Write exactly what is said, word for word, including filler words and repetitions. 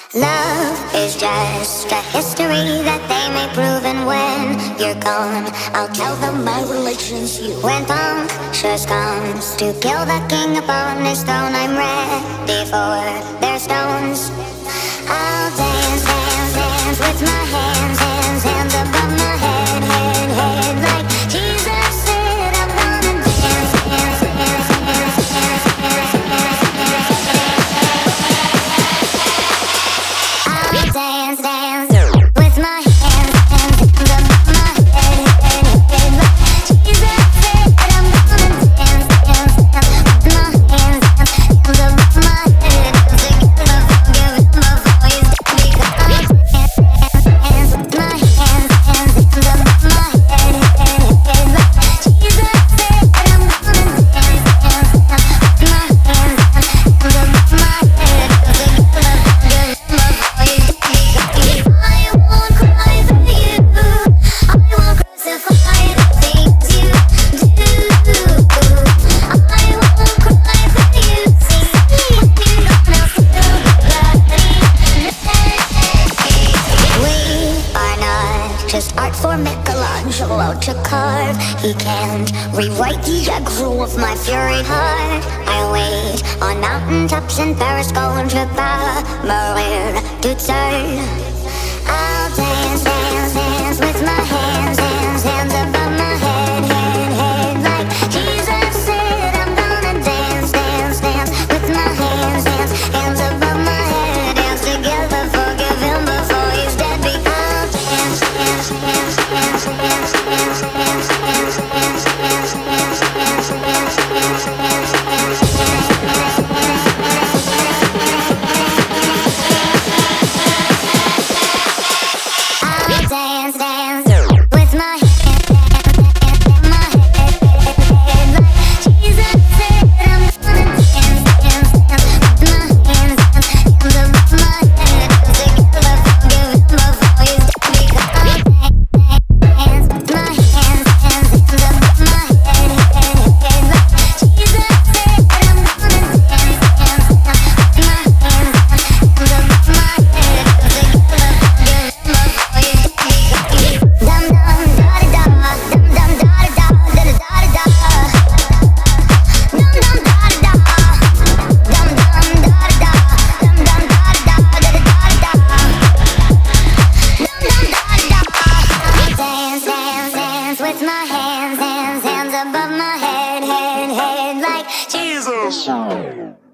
Love is just a history that they may prove, and when you're gone, I'll tell them my religion's you. When punctures comes to kill the king upon his throne, I'm ready for their stones. I'll dance, dance, dance with my hands, hands, hands above my head, head, head, like Jesus said. I'm gonna dance, dance, dance, dance, dance, dance, dance, dance, dance. I'll dance, dance with my hands, hands, hands above my head, head, head, like Jesus said. I'm gonna dance, dance, dance with my hands, hands, hands above my head, together forgive him before he's dead, because I'll dance, dance, dance with my hands, hands, hands above my head, head, head, like Jesus said. I'm gonna dance, dance, dance with my hands, hands, hands above my head, together forgive him before he's dead, because I won't cry for you, I won't crucify the things you do. I won't cry for you, see, when you're gone I'll still be bloody. We are not just art for Michelangelo to carve. He can't rewrite the aggro of my fury heart. I wait on mountaintops in Paris, going to Marin to turn. I'll dance, dance, dance with my hands, hands, hands above my head, head, head, like Jesus said. I'm gonna dance, dance, dance with my hands, hands, hands above my head, dance together, forgive him before he's dead, because I'll dance, dance, dance, dance, dance, dance, dance, dance, dance, dance, dance, dance, dance, dance, dance, dance, dance, dance, dance. I'll dance, dance with my hands, my head, like Jesus said. I'm gonna dance, dance, dance with my hands, hands above my head, together forgive him before he's dead, because I'll dance, dance with my hands, hands, hands above my head, head, head, like Jesus said. I'm gonna dance, dance, dance with my hands, hands above my head, together forgive him before he's dead, because dum dum da da da, dum dum da da da, da da da da, dum dum da da da, dum dum da da da, dum dum da da da, da da da da, dum dum da da. Dance, dance, dance with my hands, hands, hands above my head, head, head, like Jesus.